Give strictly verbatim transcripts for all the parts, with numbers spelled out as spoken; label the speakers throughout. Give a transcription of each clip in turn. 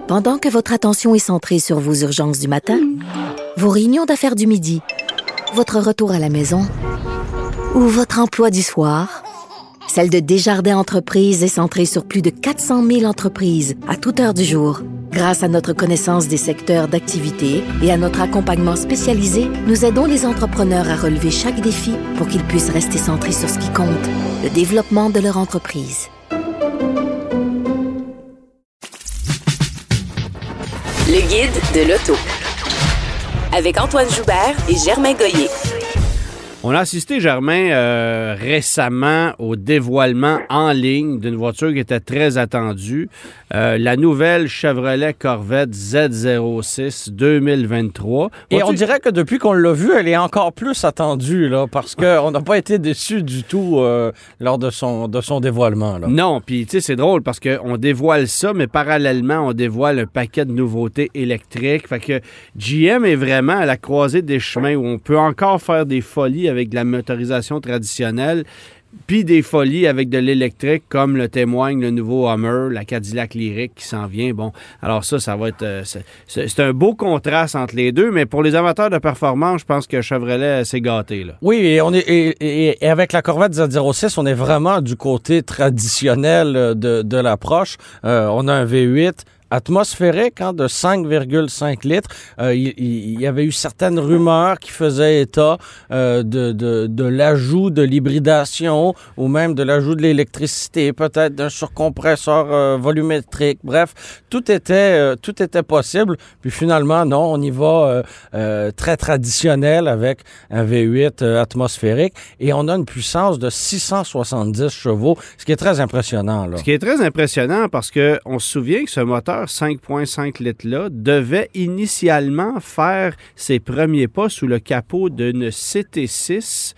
Speaker 1: Pendant que votre attention est centrée sur vos urgences du matin, vos réunions d'affaires du midi, votre retour à la maison ou votre emploi du soir, celle de Desjardins Entreprises est centrée sur plus de quatre cent mille entreprises à toute heure du jour. Grâce à notre connaissance des secteurs d'activité et à notre accompagnement spécialisé, nous aidons les entrepreneurs à relever chaque défi pour qu'ils puissent rester centrés sur ce qui compte, le développement de leur entreprise.
Speaker 2: Le guide de l'auto. Avec Antoine Joubert et Germain Goyer.
Speaker 3: On a assisté, Germain, euh, récemment au dévoilement en ligne d'une voiture qui était très attendue. Euh, la nouvelle Chevrolet Corvette Z zéro six deux mille vingt-trois.
Speaker 4: Et
Speaker 3: Vois-tu...
Speaker 4: on dirait que depuis qu'on l'a vue, elle est encore plus attendue, là, parce qu'on n'a pas été déçus du tout euh, lors de son, de son dévoilement. Là.
Speaker 3: Non, puis tu sais, c'est drôle parce qu'on dévoile ça, mais parallèlement, on dévoile un paquet de nouveautés électriques. Fait que G M est vraiment à la croisée des chemins où on peut encore faire des folies avec de la motorisation traditionnelle, puis des folies avec de l'électrique, comme le témoigne le nouveau Hummer, la Cadillac Lyriq qui s'en vient. Bon, alors ça, ça va être... Euh, c'est, c'est un beau contraste entre les deux, mais pour les amateurs de performance, je pense que Chevrolet s'est gâté, là.
Speaker 4: Oui, et, on est, et, et, et avec la Corvette Z zéro six, on est vraiment du côté traditionnel de, de l'approche. Euh, on a un V huit atmosphérique hein, de cinq virgule cinq litres. Euh, il, il y avait eu certaines rumeurs qui faisaient état euh, de, de, de l'ajout de l'hybridation ou même de l'ajout de l'électricité, peut-être d'un surcompresseur euh, volumétrique. Bref, tout était, euh, tout était possible. Puis finalement, non, on y va euh, euh, très traditionnel avec un V huit euh, atmosphérique et on a une puissance de six cent soixante-dix chevaux, ce qui est très impressionnant. Là.
Speaker 3: Ce qui est très impressionnant parce qu'on se souvient que ce moteur cinq virgule cinq litres-là devait initialement faire ses premiers pas sous le capot d'une C T six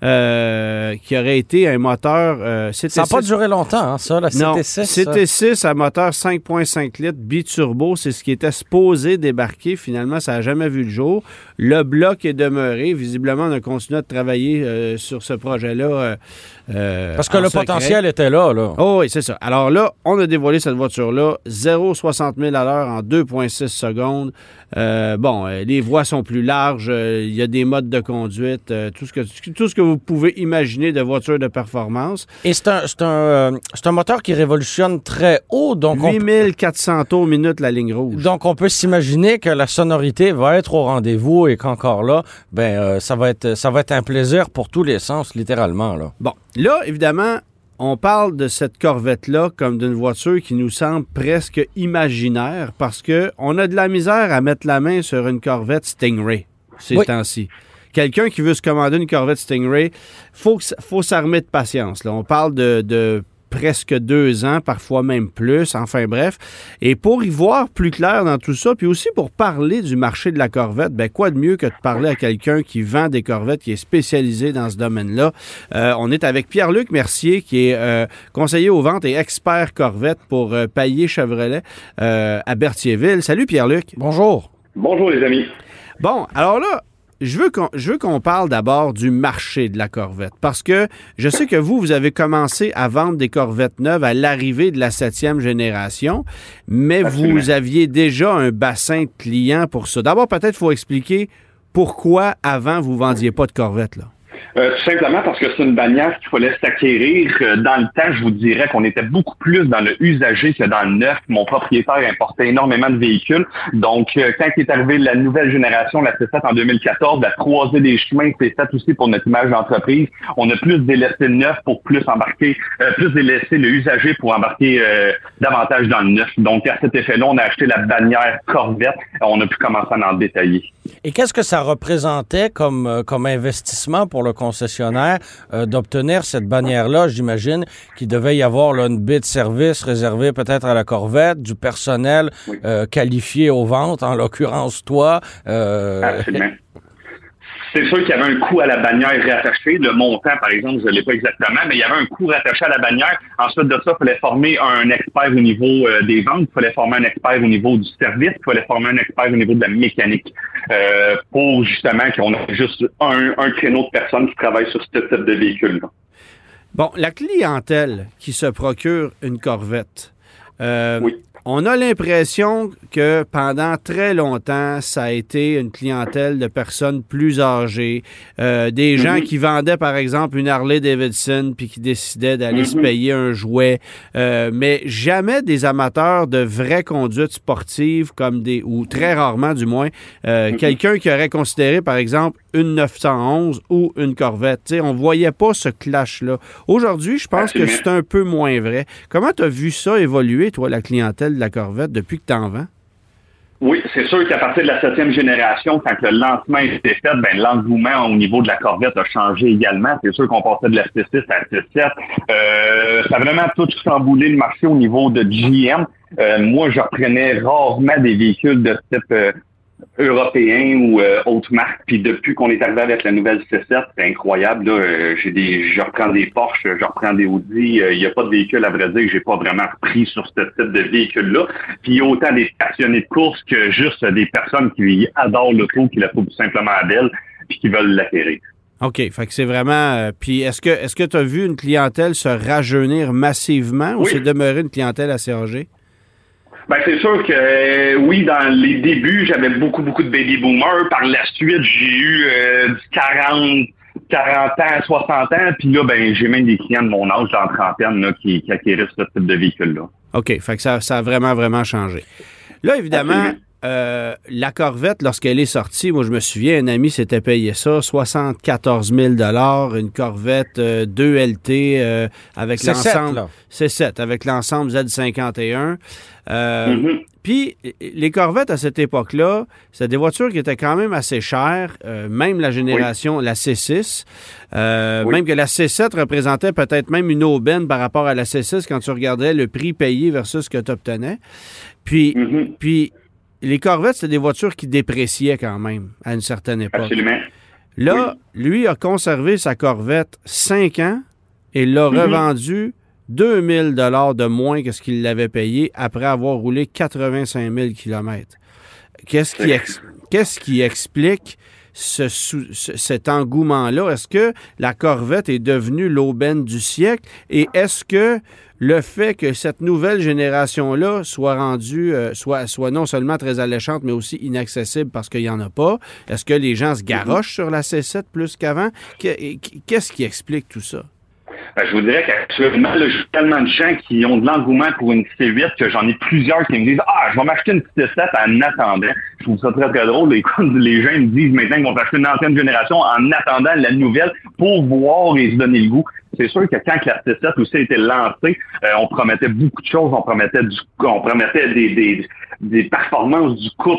Speaker 3: euh, qui aurait été un moteur... Euh, C T six.
Speaker 4: Ça n'a pas duré longtemps, hein, ça, la C T six?
Speaker 3: Non, C T six à moteur cinq virgule cinq litres biturbo, c'est ce qui était supposé débarquer. Finalement, ça n'a jamais vu le jour. Le bloc est demeuré. Visiblement, on a continué de travailler euh, sur ce projet-là. Euh, euh,
Speaker 4: Parce que le
Speaker 3: secret.
Speaker 4: potentiel était là, là.
Speaker 3: Oh oui, c'est ça. Alors là, on a dévoilé cette voiture-là, zéro virgule soixante mille à l'heure en deux virgule six secondes. Euh, bon, euh, les voies sont plus larges, euh, il y a des modes de conduite, euh, tout, ce que, tout ce que vous pouvez imaginer de voiture de performance.
Speaker 4: Et c'est un, c'est un, euh, c'est un moteur qui révolutionne très haut. Donc
Speaker 3: huit mille quatre cents tours minute la ligne rouge.
Speaker 4: Donc, on peut s'imaginer que la sonorité va être au rendez-vous et qu'encore là, ben, euh, ça va être, ça va être un plaisir pour tous les sens, littéralement, là.
Speaker 3: Bon, là, évidemment, on parle de cette Corvette-là comme d'une voiture qui nous semble presque imaginaire parce qu'on a de la misère à mettre la main sur une Corvette Stingray ces
Speaker 4: oui.
Speaker 3: temps-ci. Quelqu'un qui veut se commander une Corvette Stingray, il faut, faut s'armer de patience. Là. On parle de, de presque deux ans, parfois même plus, enfin bref. Et pour y voir plus clair dans tout ça, puis aussi pour parler du marché de la Corvette, ben quoi de mieux que de parler à quelqu'un qui vend des Corvettes, qui est spécialisé dans ce domaine-là. Euh, on est avec Pierre-Luc Mercier, qui est euh, conseiller aux ventes et expert Corvette pour euh, Paillé Chevrolet euh, à Berthierville. Salut Pierre-Luc.
Speaker 4: Bonjour.
Speaker 5: Bonjour les amis.
Speaker 3: Bon, alors là, Je veux, qu'on, je veux qu'on parle d'abord du marché de la Corvette parce que je sais que vous, vous avez commencé à vendre des Corvettes neuves à l'arrivée de la septième génération, mais Absolument. Vous aviez déjà un bassin de clients pour ça. D'abord, peut-être il faut expliquer pourquoi avant vous ne vendiez pas de Corvette, là.
Speaker 5: Euh, tout simplement parce que c'est une bannière qu'il fallait s'acquérir. Euh, dans le temps, je vous dirais qu'on était beaucoup plus dans le usager que dans le neuf. Mon propriétaire importait énormément de véhicules. Donc, euh, quand est arrivée la nouvelle génération, la C sept en deux mille quatorze, la croisée des chemins, c'est ça aussi pour notre image d'entreprise. On a plus délaissé le neuf pour plus embarquer, euh, plus délaissé le usager pour embarquer euh, davantage dans le neuf. Donc, à cet effet-là, on a acheté la bannière Corvette. On a pu commencer à en détailler.
Speaker 4: Et qu'est-ce que ça représentait comme, euh, comme investissement pour le concessionnaire euh, d'obtenir cette bannière-là? J'imagine qu'il devait y avoir là, une baie de service réservée peut-être à la Corvette, du personnel oui. euh, qualifié aux ventes, en l'occurrence toi. Euh...
Speaker 5: Absolument. C'est sûr qu'il y avait un coût à la bannière rattaché. Le montant, par exemple, je ne l'ai pas exactement, mais il y avait un coût rattaché à la bannière. Ensuite de ça, il fallait former un expert au niveau euh, des ventes, il fallait former un expert au niveau du service, il fallait former un expert au niveau de la mécanique euh, pour justement qu'on ait juste un, un créneau de personnes qui travaillent sur ce type de véhicule-là.
Speaker 3: Bon, la clientèle qui se procure une Corvette, euh, oui. On a l'impression que pendant très longtemps, ça a été une clientèle de personnes plus âgées, euh, des gens mm-hmm. qui vendaient, par exemple, une Harley Davidson puis qui décidaient d'aller mm-hmm. se payer un jouet, euh, mais jamais des amateurs de vraie conduite sportive, comme des, ou très rarement du moins, euh, mm-hmm. quelqu'un qui aurait considéré, par exemple, une neuf cent onze ou une Corvette. T'sais, on ne voyait pas ce clash-là. Aujourd'hui, je pense Absolument. que c'est un peu moins vrai. Comment tu as vu ça évoluer, toi, la clientèle de la Corvette, depuis que tu en vends?
Speaker 5: Oui, c'est sûr qu'à partir de la septième génération, quand le lancement a été fait, ben, l'engouement au niveau de la Corvette a changé également. C'est sûr qu'on passait de la C six à la C sept. Euh, ça a vraiment tout chamboulé le marché au niveau de G M. Euh, moi, je reprenais rarement des véhicules de type euh, européen ou euh, autre marque. Puis depuis qu'on est arrivé avec la nouvelle C sept, c'est incroyable. Là, euh, j'ai des, je reprends des Porsche, je reprends des Audi. Il euh, n'y a pas de véhicule, à vrai dire, que j'ai pas vraiment repris sur ce type de véhicule-là. Puis il y a autant des passionnés de course que juste des personnes qui adorent l'auto, qui la trouvent tout simplement belle, puis qui veulent l'acquérir.
Speaker 3: OK. Fait que c'est vraiment... Euh, puis est-ce que est-ce que tu as vu une clientèle se rajeunir massivement ou
Speaker 5: oui.
Speaker 3: c'est demeuré une clientèle assez âgée?
Speaker 5: Ben c'est sûr que euh, oui, dans les débuts, j'avais beaucoup, beaucoup de baby boomers. Par la suite, j'ai eu euh, du quarante, quarante ans, soixante ans. Puis là, ben j'ai même des clients de mon âge, dans la trentaine, là, qui, qui acquérissent ce type de véhicule-là. OK.
Speaker 3: Fait que ça, ça a vraiment, vraiment changé. Là, évidemment, euh, la Corvette, lorsqu'elle est sortie, moi, je me souviens, un ami s'était payé ça, soixante-quatorze mille dollars, une Corvette euh, deux L T euh, avec
Speaker 4: C'est
Speaker 3: l'ensemble...
Speaker 4: sept, là.
Speaker 3: C'est sept, avec l'ensemble Z cinquante et un. Euh,
Speaker 5: mm-hmm.
Speaker 3: Puis, les Corvettes, à cette époque-là, c'était des voitures qui étaient quand même assez chères, euh, même la génération, oui. la C six, euh, oui. même que la C sept représentait peut-être même une aubaine par rapport à la C six quand tu regardais le prix payé versus ce que tu obtenais. Puis, mm-hmm. puis, les Corvettes, c'était des voitures qui dépréciaient quand même à une certaine époque.
Speaker 5: Absolument.
Speaker 3: Là, oui. lui a conservé sa Corvette cinq ans et l'a mm-hmm. revendue deux mille dollars de moins que ce qu'il l'avait payé après avoir roulé quatre-vingt-cinq mille kilomètres. Qu'est-ce qui, ex- qu'est-ce qui explique ce sou- ce, cet engouement-là? Est-ce que la Corvette est devenue l'aubaine du siècle? Et est-ce que le fait que cette nouvelle génération-là soit rendue, euh, soit, soit non seulement très alléchante, mais aussi inaccessible parce qu'il n'y en a pas, est-ce que les gens se garochent sur la C sept plus qu'avant? Qu'est-ce qui explique tout ça?
Speaker 5: Ben, je vous dirais qu'actuellement, là, j'ai tellement de gens qui ont de l'engouement pour une C huit que j'en ai plusieurs qui me disent « Ah, je vais m'acheter une C sept en attendant. » Je trouve ça très, très drôle. Les, les gens me disent maintenant qu'ils vont acheter une ancienne génération en attendant la nouvelle pour voir et se donner le goût. C'est sûr que quand la C sept aussi a été lancée, euh, on promettait beaucoup de choses. On promettait du, on promettait des, des, des performances du couple.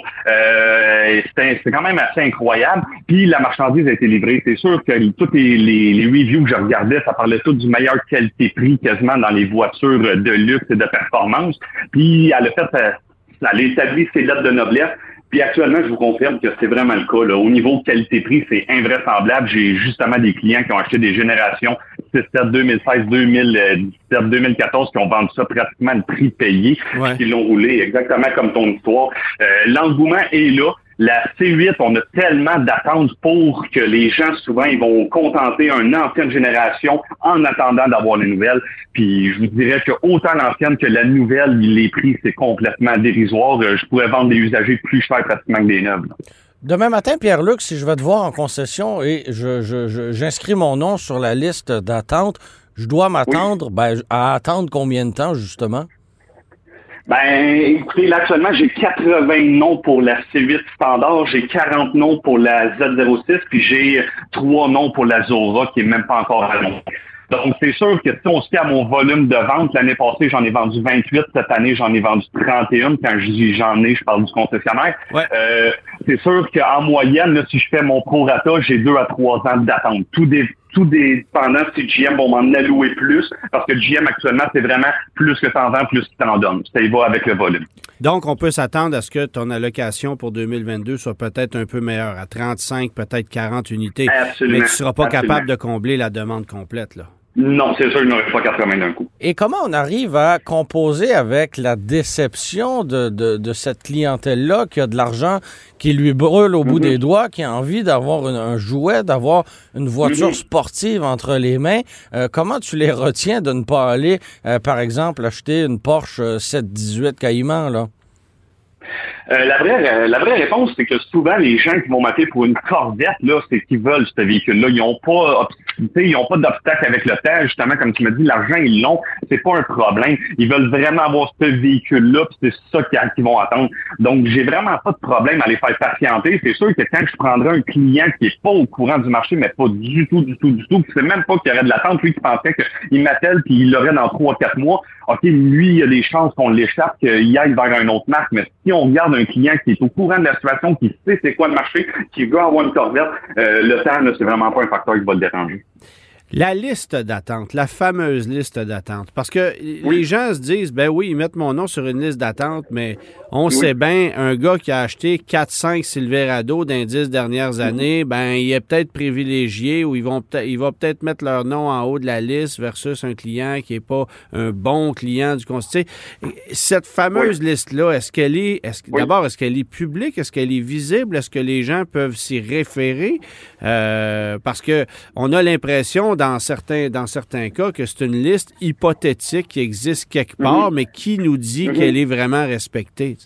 Speaker 5: Euh, c'était, c'était quand même assez incroyable. Puis la marchandise a été livrée. C'est sûr que tous les, les, les reviews que je regardais, ça parlait tout du meilleur qualité-prix quasiment dans les voitures de luxe et de performance. Puis elle a fait, ça, ça a établi ses lettres de noblesse. Puis actuellement, je vous confirme que c'est vraiment le cas. Là. Au niveau qualité-prix, c'est invraisemblable. J'ai justement des clients qui ont acheté des générations C sept deux mille seize, deux mille dix-sept, deux mille quatorze qui ont vendu ça pratiquement le prix payé, ouais. qui l'ont roulé exactement comme ton histoire. Euh, l'engouement est là. La C huit, on a tellement d'attentes pour que les gens, souvent, ils vont contenter une ancienne génération en attendant d'avoir les nouvelles. Puis je vous dirais que autant l'ancienne que la nouvelle, les prix, c'est complètement dérisoire. Je pourrais vendre des usagers plus chers pratiquement que des neuves. Là.
Speaker 4: Demain matin, Pierre-Luc, si je vais te voir en concession et je, je, je, j'inscris mon nom sur la liste d'attente, je dois m'attendre oui. ben, à attendre combien de temps, justement?
Speaker 5: Ben, écoutez, là, actuellement, j'ai quatre-vingts noms pour la C huit standard, j'ai quarante noms pour la Z zéro six, puis j'ai trois noms pour la Zora, qui est même pas encore annoncée. Donc, c'est sûr que si on se fait à mon volume de vente, l'année passée, j'en ai vendu vingt-huit. Cette année, j'en ai vendu trente et un. Quand je dis j'en ai, je parle du concessionnaire. Ouais. Euh, c'est sûr qu'en moyenne, là, si je fais mon prorata, j'ai deux à trois ans d'attente. Tout des Tout dépendant si G M vont m'en allouer plus, parce que G M actuellement, c'est vraiment plus que t'en vends, plus qu'il t'en donne. Ça y va avec le volume.
Speaker 3: Donc, on peut s'attendre à ce que ton allocation pour deux mille vingt-deux soit peut-être un peu meilleure, à trente-cinq, peut-être quarante unités.
Speaker 5: Absolument.
Speaker 3: Mais tu ne seras pas
Speaker 5: Absolument.
Speaker 3: capable de combler la demande complète, là.
Speaker 5: Non, c'est sûr, je n'aurais pas quatre-vingts d'un coup.
Speaker 4: Et comment on arrive à composer avec la déception de, de, de cette clientèle-là qui a de l'argent qui lui brûle au bout mm-hmm. des doigts, qui a envie d'avoir une, un jouet, d'avoir une voiture mm-hmm. sportive entre les mains? Euh, comment tu les retiens de ne pas aller, euh, par exemple, acheter une Porsche sept dix-huit Cayman, là?
Speaker 5: Euh, la vraie euh, la vraie réponse, c'est que souvent, les gens qui vont m'appeler pour une Corvette, là, c'est qu'ils veulent ce véhicule-là. Ils n'ont pas ils n'ont pas d'obstacle avec le temps. Justement, comme tu m'as dit, l'argent, ils l'ont. C'est pas un problème. Ils veulent vraiment avoir ce véhicule-là, puis c'est ça qu'ils vont attendre. Donc, j'ai vraiment pas de problème à les faire patienter. C'est sûr que quand je prendrais un client qui est pas au courant du marché, mais pas du tout, du tout, du tout, qui sait même pas qu'il y aurait de l'attente, lui qui pensait qu'il m'appelle puis il l'aurait dans trois, quatre mois, OK, lui, il y a des chances qu'on l'échappe, qu'il aille vers une autre marque. Mais si on regarde un client qui est au courant de la situation, qui sait c'est quoi le marché, qui veut avoir une Corvette, euh, le temps, là, c'est vraiment pas un facteur qui va le déranger.
Speaker 3: La liste d'attente, la fameuse liste d'attente. Parce que oui. les gens se disent, ben oui, ils mettent mon nom sur une liste d'attente, mais on oui. sait bien, un gars qui a acheté quatre cinq Silverado dans les dix dernières années, mm-hmm. ben il est peut-être privilégié ou ils vont peut-être, il va peut-être mettre leur nom en haut de la liste versus un client qui n'est pas un bon client du conseil. Cette fameuse oui. liste-là, est-ce qu'elle est, est-ce, oui. d'abord, est-ce qu'elle est publique? Est-ce qu'elle est visible? Est-ce que les gens peuvent s'y référer? Euh, parce que on a l'impression dans certains, dans certains cas que c'est une liste hypothétique qui existe quelque part, mm-hmm. mais qui nous dit mm-hmm. qu'elle est vraiment respectée?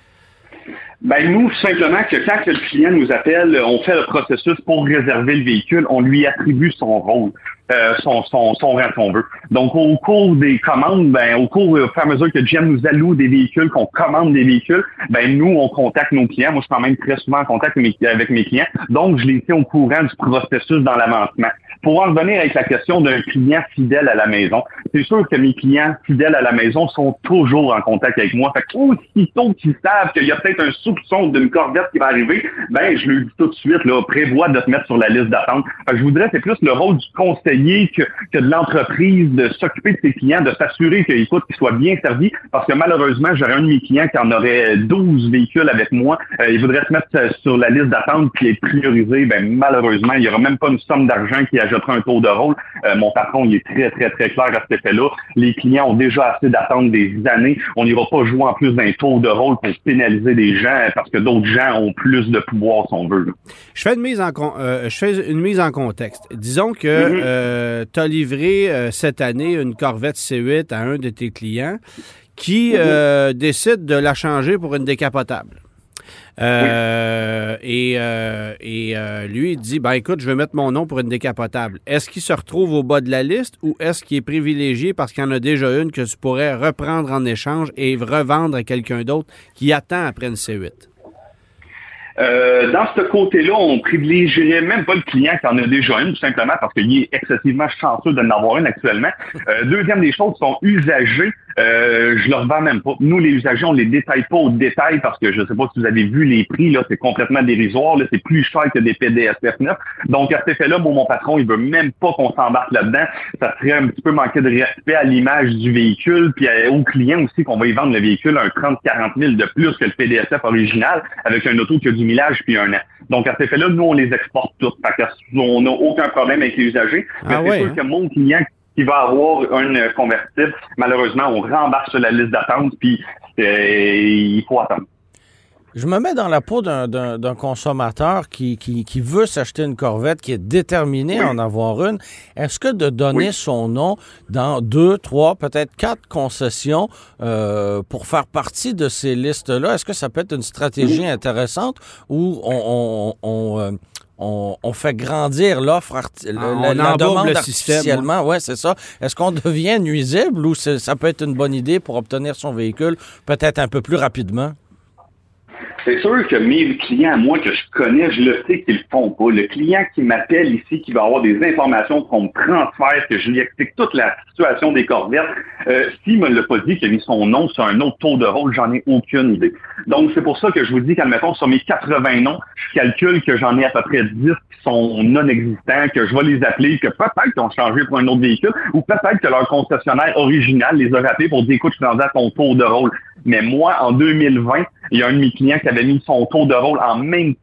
Speaker 5: Ben nous, simplement que quand le client nous appelle, on fait le processus pour réserver le véhicule, on lui attribue son rôle. Euh, son, son, son rang, si on veut. Donc, au cours des commandes, ben, au cours, au fur et à mesure que G M nous alloue des véhicules, qu'on commande des véhicules, ben, nous, on contacte nos clients. Moi, je suis quand même très souvent en contact avec mes, avec mes clients. Donc, je les tiens au courant du processus dans l'avancement. Pour en revenir avec la question d'un client fidèle à la maison, c'est sûr que mes clients fidèles à la maison sont toujours en contact avec moi. Fait qu'aussitôt qu'ils savent qu'il y a peut-être un soupçon d'une Corvette qui va arriver, ben, je leur dis tout de suite, là, prévois de te mettre sur la liste d'attente. Fait que je vous dirais, c'est plus le rôle du conseiller Que, que de l'entreprise, de s'occuper de ses clients, de s'assurer qu'ils écoute, qu'ils soient bien servis, parce que malheureusement, j'aurais un de mes clients qui en aurait douze véhicules avec moi, euh, il voudrait se mettre euh, sur la liste d'attente puis les prioriser, ben malheureusement, il n'y aura même pas une somme d'argent qui ajoutera un tour de rôle. Euh, mon patron, il est très, très, très clair à cet effet-là. Les clients ont déjà assez d'attente des années. On n'ira pas jouer en plus d'un tour de rôle pour pénaliser des gens parce que d'autres gens ont plus de pouvoir, si on veut.
Speaker 3: Je fais une mise en, con- euh, je fais une mise en contexte. Disons que mm-hmm. euh, tu as livré euh, cette année une Corvette C huit à un de tes clients qui mm-hmm. euh, décide de la changer pour une décapotable. Euh, oui. Et, euh, et euh, lui, il dit, ben écoute, je vais mettre mon nom pour une décapotable. Est-ce qu'il se retrouve au bas de la liste ou est-ce qu'il est privilégié parce qu'il y en a déjà une que tu pourrais reprendre en échange et revendre à quelqu'un d'autre qui attend après une C huit?
Speaker 5: Euh, dans ce côté-là, on privilégierait même pas le client qui en a déjà une, tout simplement parce qu'il est excessivement chanceux de n'avoir une actuellement. Euh, deuxième des choses, sont usagées. Euh, je leur vends même pas. Nous, les usagers, on les détaille pas au détail parce que je sais pas si vous avez vu les prix, là, c'est complètement dérisoire, là, c'est plus cher que des P D S F neuf. Donc, à cet effet-là, moi, mon patron, il veut même pas qu'on s'embarque là-dedans. Ça serait un petit peu manquer de respect à l'image du véhicule, puis aux clients aussi qu'on va y vendre le véhicule à un trente à quarante mille de plus que le P D S F original, avec un auto qui a du millage puis un an. Donc, à cet effet-là, nous, on les exporte toutes. Fait qu'on n'a aucun problème avec les usagers. Mais ah c'est ouais, sûr hein? que mon client qui va avoir une convertible, malheureusement, on rembarque sur la liste d'attente, puis euh, il faut attendre.
Speaker 4: Je me mets dans la peau d'un, d'un, d'un consommateur qui, qui, qui veut s'acheter une Corvette, qui est déterminé oui. à en avoir une. Est-ce que de donner oui. son nom dans deux, trois, peut-être quatre concessions euh, pour faire partie de ces listes-là, est-ce que ça peut être une stratégie oui. intéressante ou on... on, on euh, On, on fait grandir l'offre, arti- ah, la, la demande artificiellement. Oui, ouais, c'est ça. Est-ce qu'on devient nuisible ou ça peut être une bonne idée pour obtenir son véhicule peut-être un peu plus rapidement?
Speaker 5: C'est sûr que mes clients, moi, que je connais, je le sais qu'ils le font pas. Le client qui m'appelle ici, qui va avoir des informations qu'on me transfère, que je lui explique toute la situation des Corvettes, euh, s'il me l'a pas dit qu'il a mis son nom sur un autre tour de rôle, j'en ai aucune idée. Donc, c'est pour ça que je vous dis qu'admettons, sur mes quatre-vingts noms, je calcule que j'en ai à peu près dix qui sont non existants, que je vais les appeler, que peut-être qu'ils ont changé pour un autre véhicule, ou peut-être que leur concessionnaire original les a rappelés pour dire, écoute, je suis rendu à ton tour de rôle. Mais moi, en deux mille vingt, il y a un de mes clients qui avait mis son tour de rôle en même temps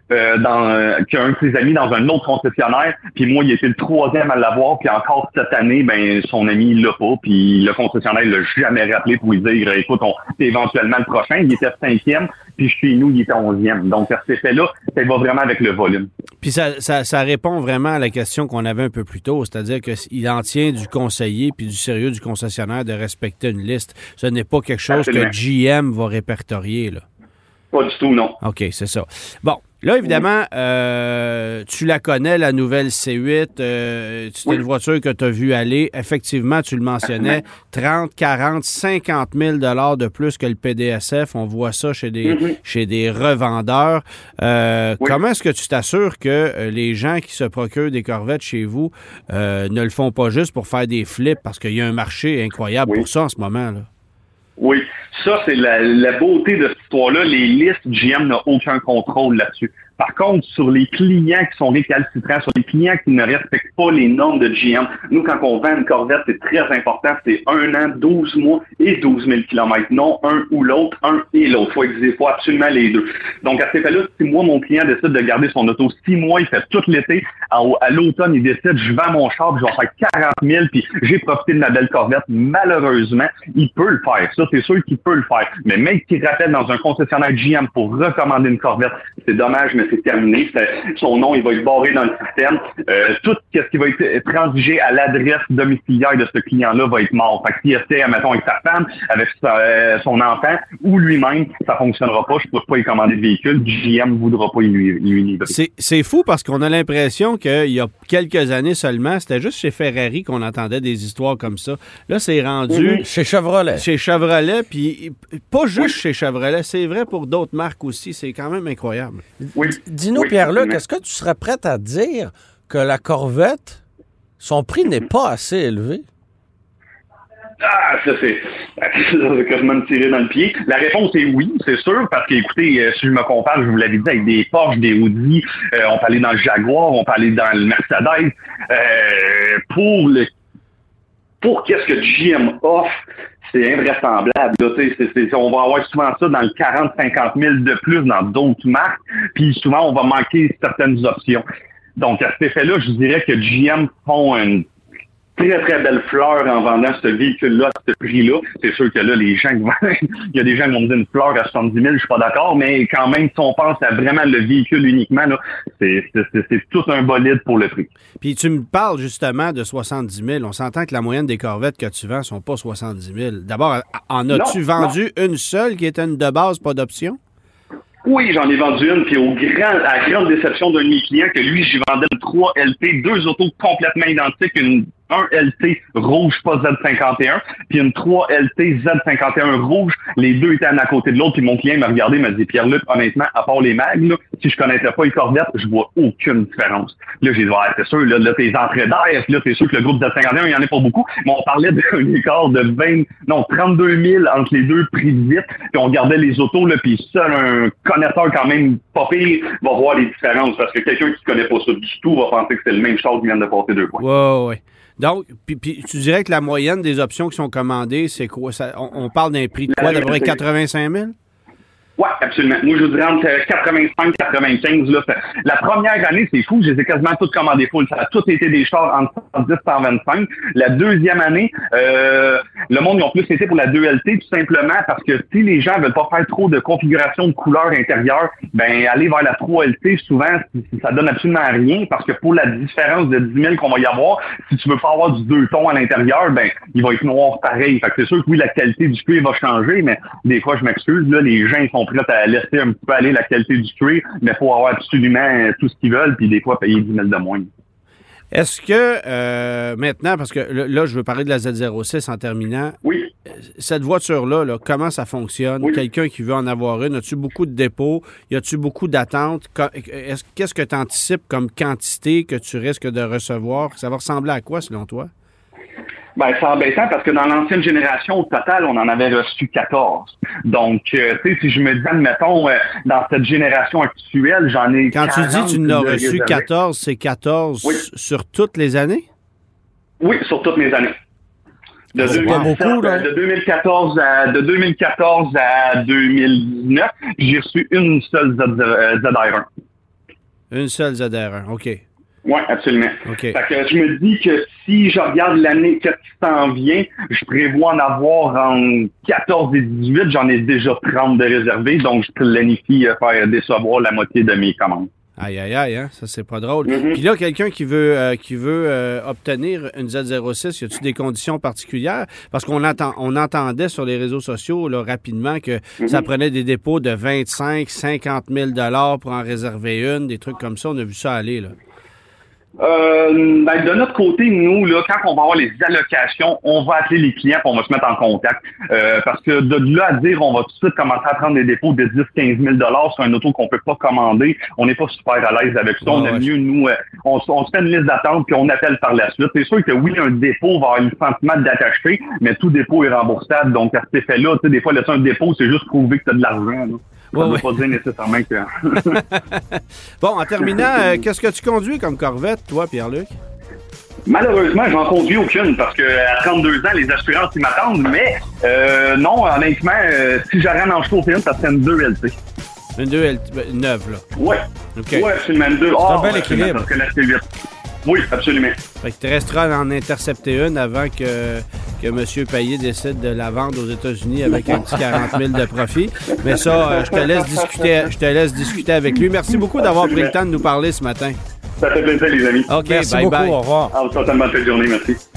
Speaker 5: euh, dans euh, qu'un de ses amis dans un autre concessionnaire, puis moi, il était le troisième à l'avoir, puis encore cette année, ben son ami, il l'a pas, puis le concessionnaire, il l'a jamais rappelé pour lui dire, écoute, on c'est éventuellement le prochain, il était cinquième, puis chez nous, il était onzième. Donc, à cet effet-là, ça va vraiment avec le volume.
Speaker 3: Puis ça, ça, ça répond vraiment à la question qu'on avait un peu plus tôt, c'est-à-dire qu'il en tient du conseiller puis du sérieux du concessionnaire de respecter une liste. Ce n'est pas quelque chose Absolument. que G M va répertorier, là.
Speaker 5: Pas du tout, non.
Speaker 3: OK, c'est ça. Bon, là, évidemment, euh, tu la connais, la nouvelle C huit. Euh, c'est oui. une voiture que tu as vue aller. Effectivement, tu le mentionnais, trente, quarante, cinquante mille dollars de plus que le P D S F. On voit ça chez des, mm-hmm. chez des revendeurs. Euh, oui. Comment est-ce que tu t'assures que les gens qui se procurent des Corvettes chez vous euh, ne le font pas juste pour faire des flips? Parce qu'il y a un marché incroyable oui. pour ça en ce moment, là.
Speaker 5: Oui, ça, c'est la, la beauté de cette histoire-là. Les listes, G M n'a aucun contrôle là-dessus. Par contre, sur les clients qui sont récalcitrants, sur les clients qui ne respectent pas les normes de G M, nous, quand on vend une Corvette, c'est très important, c'est un an, douze mois et douze mille kilomètres. Non un ou l'autre, un et l'autre. Faut exiger, faut absolument les deux. Donc, à cet effet-là, si moi, mon client décide de garder son auto six mois, il fait tout l'été, à, à l'automne, il décide, je vends mon char, puis je vais faire quarante mille, puis j'ai profité de ma belle Corvette. Malheureusement, il peut le faire. Ça, c'est sûr qu'il peut le faire. Mais même qu'il rappelle dans un concessionnaire G M pour recommander une Corvette, c'est dommage, mais c'est terminé. C'est, son nom, il va être barré dans le système. Euh, tout ce qui va être transigé à l'adresse domiciliaire de ce client-là va être mort. Fait que s'il essaie, mettons, avec sa femme, avec sa, euh, son enfant ou lui-même, ça fonctionnera pas. Je ne peux pas y commander de véhicule. G M ne voudra pas y lui, lui livrer.
Speaker 3: C'est, c'est fou parce qu'on a l'impression qu'il y a quelques années seulement, c'était juste chez Ferrari qu'on entendait des histoires comme ça. Là, c'est rendu...
Speaker 4: Mm-hmm. Chez Chevrolet.
Speaker 3: Chez Chevrolet, puis pas juste oui. chez Chevrolet, c'est vrai pour d'autres marques aussi. C'est quand même incroyable.
Speaker 5: Oui.
Speaker 4: Dis-nous, oui, Pierre-Luc, est-ce que tu serais prêt à dire que la Corvette, son prix n'est pas assez élevé?
Speaker 5: Ah, ça c'est, c'est quasiment me tirer dans le pied. La réponse est oui, c'est sûr, parce que, écoutez, euh, si je me compare, je vous l'avais dit, avec des Porsche, des Audi, euh, on peut aller dans le Jaguar, on peut aller dans le Mercedes. Euh, pour le pour qu'est-ce que G M offre, c'est invraisemblable. Là, c'est, c'est, on va avoir souvent ça dans le quarante à cinquante mille de plus dans d'autres marques, puis souvent, on va manquer certaines options. Donc, à cet effet-là, je dirais que G M font une très, très belle fleur en vendant ce véhicule-là à ce prix-là. C'est sûr que là, les gens, il y a des gens qui vont me dire une fleur à soixante-dix mille, je suis pas d'accord, mais quand même, si on pense à vraiment le véhicule uniquement, là, c'est, c'est, c'est, c'est tout un bolide pour le prix.
Speaker 3: Puis tu me parles justement de soixante-dix mille. On s'entend que la moyenne des Corvettes que tu vends ne sont pas soixante-dix mille. D'abord, en as-tu non, vendu non. une seule qui était une de base, pas d'option?
Speaker 5: Oui, j'en ai vendu une, puis au grand, à la grande déception d'un de mes clients, que lui, j'y vendais une trois L T, deux autos complètement identiques, une un L T rouge, pas Z cinquante et un, puis une trois L T Z cinquante et un rouge. Les deux étaient à côté de l'autre, puis mon client m'a regardé, m'a dit, Pierre-Luc, honnêtement, à part les mags, là, si je connaissais pas les Corvettes, je vois aucune différence. Là, j'ai dit, ouais, c'est sûr, là, là tes entrées d'air, là, c'est sûr que le groupe Z cinquante et un, il y en a pas beaucoup, mais on parlait d'un écart de vingt, non, trente-deux mille entre les deux prix de vite, puis on regardait les autos, là, puis seul un connaisseur quand même pas pire va voir les différences, parce que quelqu'un qui connaît pas ça du tout va penser que c'est le même char qui vient de passer deux points.
Speaker 3: Ouais, ouais. Donc, puis, puis tu dirais que la moyenne des options qui sont commandées, c'est quoi? Ça, on, on parle d'un prix de quoi? D'abord quatre-vingt-cinq mille?
Speaker 5: Oui, absolument. Moi, je vous dirais entre quatre-vingt-cinq et quatre-vingt-quinze. Là. La première année, c'est fou, je les ai quasiment toutes commandées full. Ça a tout été des chars entre cent dix et cent vingt-cinq. La deuxième année, euh, le monde, ils ont plus été pour la deux L T, tout simplement parce que si les gens veulent pas faire trop de configuration de couleurs intérieures, ben aller vers la trois L T, souvent, ça donne absolument rien parce que pour la différence de dix mille qu'on va y avoir, si tu veux pas avoir du deux tons à l'intérieur, ben il va être noir pareil. Fait que c'est sûr que oui, la qualité du cuir va changer, mais des fois, je m'excuse, là, les gens, ils sont prêts à laisser un petit peu aller la qualité du cuir, mais il faut avoir absolument tout ce qu'ils veulent, puis des fois payer dix mille de moins.
Speaker 3: Est-ce que euh, maintenant, parce que là, je veux parler de la Z zéro six en terminant.
Speaker 5: Oui.
Speaker 3: Cette voiture-là, là, comment ça fonctionne? Oui. Quelqu'un qui veut en avoir une, as-tu beaucoup de dépôts? Y a-tu beaucoup d'attentes? Qu'est-ce que tu anticipes comme quantité que tu risques de recevoir? Ça va ressembler à quoi, selon toi?
Speaker 5: Ben, c'est embêtant parce que dans l'ancienne génération, au total, on en avait reçu quatorze. Donc, euh, tu sais, si je me dis, admettons, euh, dans cette génération actuelle, j'en ai
Speaker 3: Quand tu dis tu en as reçu quatorze, c'est quatorze oui. sur toutes les années?
Speaker 5: Oui, sur toutes les années. De,
Speaker 4: oh, deux mille dix-sept, beaucoup, là.
Speaker 5: de, deux mille quatorze à, de deux mille quatorze à deux mille dix-neuf, j'ai reçu une seule Z, Z R un.
Speaker 3: Une seule Z R un, OK.
Speaker 5: Oui, absolument.
Speaker 3: Okay.
Speaker 5: Fait que je me dis que si je regarde l'année qui s'en vient, je prévois en avoir en quatorze et dix-huit. J'en ai déjà trente de réservés, donc je planifie faire décevoir la moitié de mes commandes.
Speaker 3: Aïe, aïe, aïe, hein? Ça, c'est pas drôle.
Speaker 5: Mm-hmm.
Speaker 3: Puis là, quelqu'un qui veut euh, qui veut euh, obtenir une Z zéro six, y a-t-il des conditions particulières? Parce qu'on entend, on entendait sur les réseaux sociaux là, rapidement que mm-hmm. ça prenait des dépôts de vingt-cinq, cinquante mille dollars pour en réserver une, des trucs comme ça. On a vu ça aller, là.
Speaker 5: Euh, ben, de notre côté, nous, là, quand on va avoir les allocations, on va appeler les clients et on va se mettre en contact. Euh, parce que de là à dire, on va tout de suite commencer à prendre des dépôts de dix à quinze mille dollars sur un auto qu'on peut pas commander, on n'est pas super à l'aise avec ça. Oh, on aime ouais. mieux, nous, euh, on, on se fait une liste d'attente puis on appelle par la suite. C'est sûr que oui, un dépôt va avoir le sentiment d'attacher, mais tout dépôt est remboursable. Donc, à cet effet-là, tu sais, des fois, laisser un dépôt, c'est juste prouver que tu as de l'argent. Là. Ça ne
Speaker 3: ouais,
Speaker 5: veut
Speaker 3: ouais.
Speaker 5: pas dire nécessairement que...
Speaker 3: Bon, en terminant, euh, qu'est-ce que tu conduis comme Corvette, toi, Pierre-Luc?
Speaker 5: Malheureusement, j'en conduis aucune parce que à trente-deux ans, les assurances ils m'attendent. Mais euh, non, honnêtement, euh, si j'aurais un enjeu au film, ça serait une deux L T.
Speaker 3: Une deux L T neuve, là?
Speaker 5: Oui.
Speaker 3: Okay.
Speaker 5: Oui, absolument. Une deux.
Speaker 4: C'est
Speaker 5: oh,
Speaker 4: un bel équilibre.
Speaker 5: Parce que là, c'est huit. Oui, absolument.
Speaker 3: Fait que tu resteras en intercepter une avant que, que M. Payet décide de la vendre aux États-Unis avec un petit quarante mille de profit. Mais ça, euh, je te laisse discuter, je te laisse discuter avec lui. Merci beaucoup d'avoir pris le temps de nous parler ce matin.
Speaker 5: Ça fait plaisir, les amis.
Speaker 3: OK,
Speaker 4: merci
Speaker 3: bye
Speaker 4: beaucoup,
Speaker 3: bye.
Speaker 4: Au revoir.
Speaker 5: Ah, vous souhaitez une bonne journée, merci.